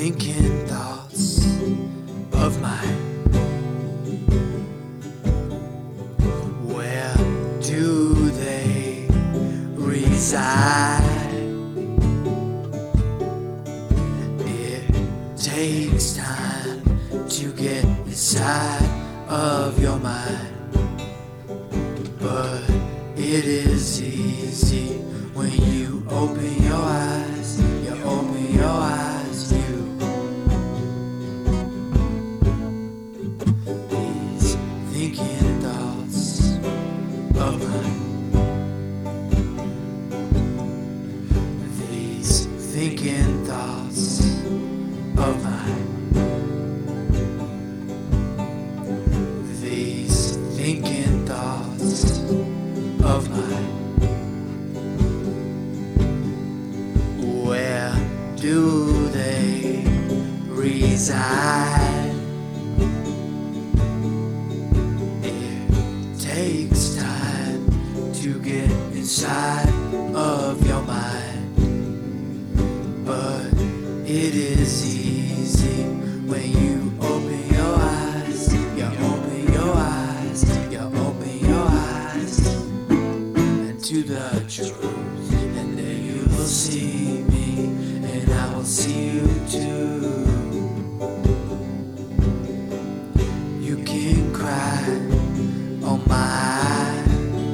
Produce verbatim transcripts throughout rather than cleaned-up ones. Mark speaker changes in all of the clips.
Speaker 1: thinking thoughts of mine. Where do they reside? It takes time to get inside of your mind, but it is easy when you open your eyes. You open your eyes, you. These thinking thoughts of mine. These thinking thoughts of mine. These thinking thoughts of mine. Where do they reside? It takes time to get inside of your mind, but it is easy when you open your eyes. You open your eyes. You open your eyes to the truth, and then you will see me, and I will see you too. You can cry on my,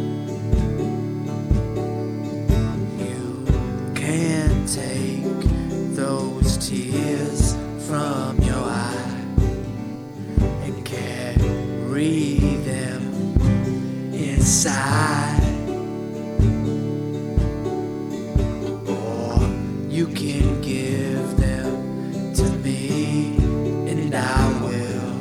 Speaker 1: you can take those tears from your eye and carry them inside. You can give them to me, and I will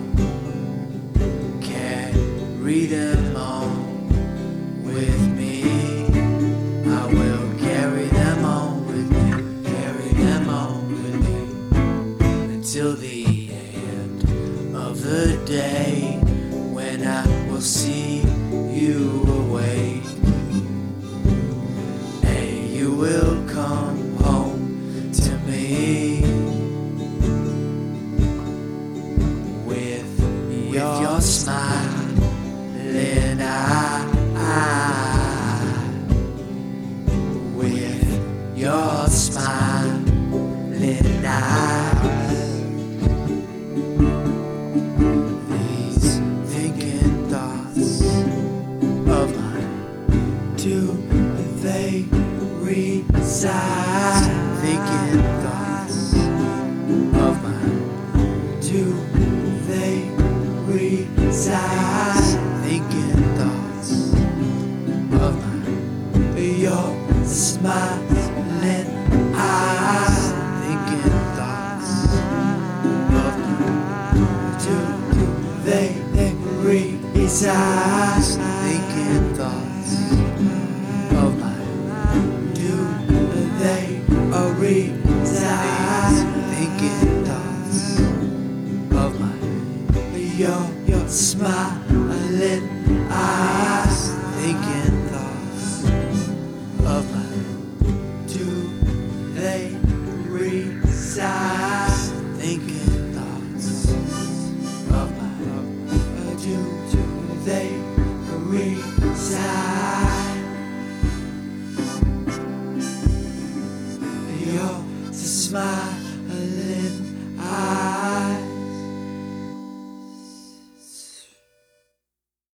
Speaker 1: carry them on with me. I will carry them on with me, carry them on with me, until the end of the day, when I will see you awake, and you will come to me with, with your smiling eye, with your smiling eye. These thinking thoughts of mine, do they reside? Thinking thoughts of mine, do they reside? Thinking thoughts of mine, your smiling eyes. Thinking thoughts of mine, do they reside? Thinking thoughts of mine, do they reside? Thinking thoughts of mine, your, your smiling eyes. Thinking thoughts of mine, do they reside? Thinking thoughts of mine, do they reside?